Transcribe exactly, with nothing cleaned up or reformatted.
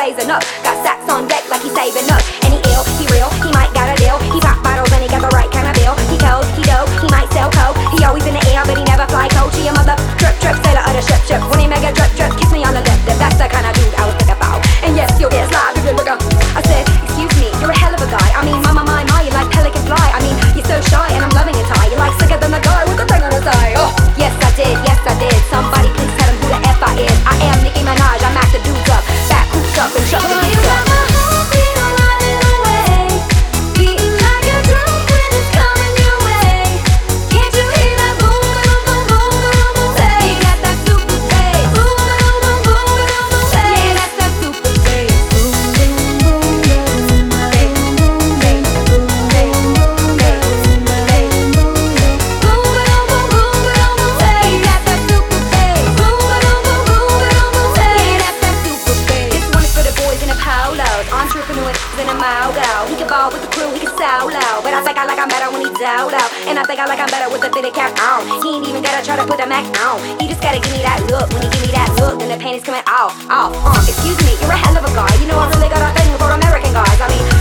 blazing up. Got stacks on deck like he's saving up. And he ill, he real, he might got a deal. He pop bottles and he got the right kind of bill. He cold, he dope, he might sell coke. He always in the air but he never fly coach. He a mother trip trip sailor of the ship ship. When he make a drip drip, kiss me on the lip lip. That's the kind of dude I was thinking about. And yes, you'll get slide if you look up. I said, excuse me, you're a hell of a guy. I mean, my my my my, you like pelican fly. I mean, you're so shy and I'm loving your tie. You're like slicker than the guy with the thing on his eye. Oh, yes I did, yes I did. Somebody please tell him who the F I is. I am Nicki Minaj, I mack the dudes up. Back hoops up and shut the beats up. Entrepreneur in a mile out. He can ball with the crew, he can sound loud. But I think I like I'm better when he's out out. And I think I like I'm better with the fitted cap on. He ain't even gotta try to put the Mac on. He just gotta give me that look. When he give me that look, then the pain is coming off, off. Uh, excuse me, you're a hell of a guy. You know I really got a thing for American guys. I mean,